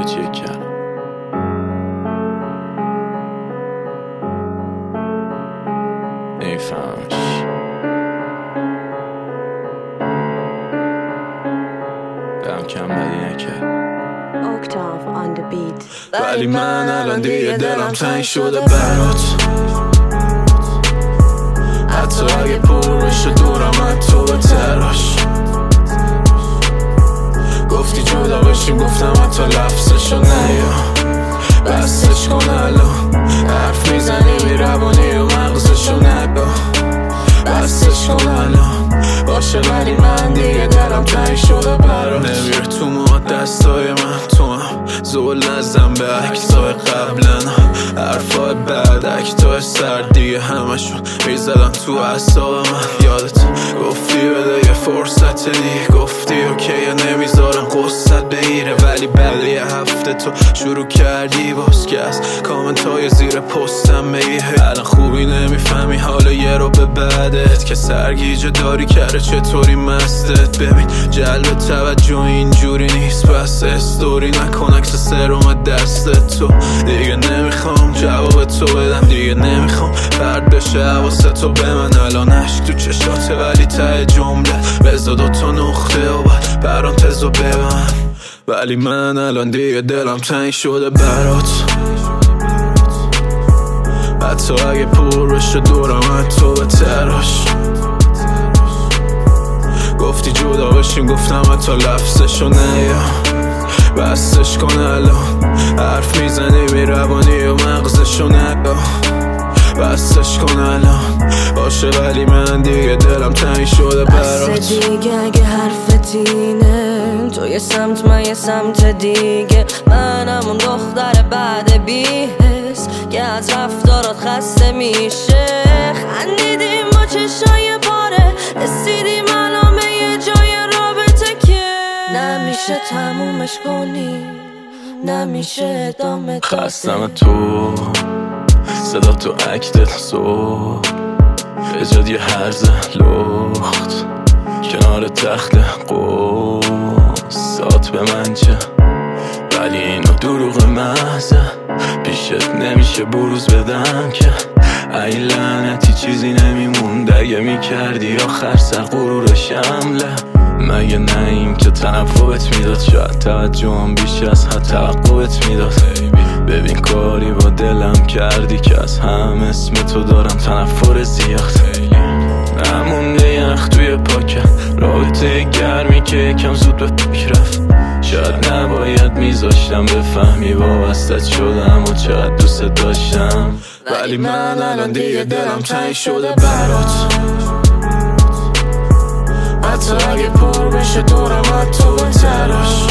چک کردم. نمیفهمش. دلم کم بدی نکرد. ولی من الان دیگه دلم تنگ شده برات. حتی اگه پر بشه دورم از تو بتراش. گفتی جدا بشیم گفتم حتی لفظشو نیا. بسش کن الان حرف میزنی میروانی و مغزشو نگاه. بسش کن الان باشه ولی من دیگه دلم تنگ شده برات. نمیره تو ما دستای من تو هم زول نزن به عکسای قبلن. حرفای بعد اکتای سرد دیگه همشون میزدن تو اعصاب من. یادت گفتی بده یه فرصت دیگه. گفتی اوکیه نمیذارم قصت بگیره. ولی بعد یه هفته تو شروع کردی باز که از کامنت های زیر پستم بگی الان خوبی نمیفهمی حالا یه رو به بعدت که سرگیجه داری کرده چطوری مستت. ببین جلب توجه اینجوری نیست پس استوری نکن عکس سرم دستت. تو دیگه نمیخوام جواب تو بدم دیگه نمیخوام پرد بشه حواست تو به من. الان عشق تو چشاته ولی ته جمله بذار دوتا نقطه و بعد پرانتز رو ببن. ولی من الان دیگه دلم تنگ شده برات. حتی اگه پر بشه دورم از تو بتراش. گفتی جدا بشیم گفتم حتی لفظشو نیا. بستش کن الان حرف میزنی میروانی و مغزشو نگاه. بستش کن الان باشه ولی من دیگه دلم تنگ شده برات. بس دیگه اگه حرفت اینه تو یه سمت من یه سمت دیگه. منم اون دختر بعد بی‌حس که از رفتارات خسته میشه. خندیدیم با چشای پاره رسیدیم الان به یه جای رابطه که نمیشه تمومش کنی نمیشه ادامه داده. خستم تو صدا تو اکتت صبح بجاد یه هرز لخت کنار تخت قصات به من چه. ولی اینو دروغ محضه پیشت نمیشه بروز بدم که ای لعنتی چیزی نمیموند اگه میکردی آخر سر غرور شمله. مگه نه این که تنفرت میداد شاید توجهم بیش از حد توقعت میداد. ببین کاری با دلم کردی که از هم اسم تو دارم تنفر زیاد. نمونده یخ توی پاکت رابطه گرمی که یکم زود به فکر رفت. شاید نباید میذاشتم بفهمی وابستت شدم و چقدر دوست داشتم. ولی من الان دیگه دلم تنگ شده برات. حتی اگه پر بشه دورم از تو بتراش.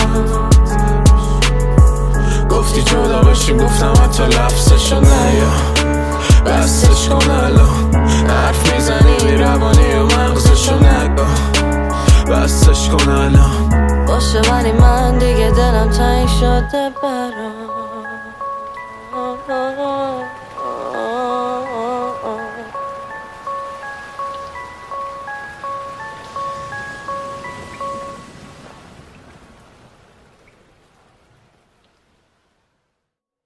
گفتی جدا بشیم گفتم حتی لفظشو نیا. بستش کن الان حرف میزنی میروانی و مغزشو نگاه. بستش کن الان باشه ولی من دیگه دلم تنگ شده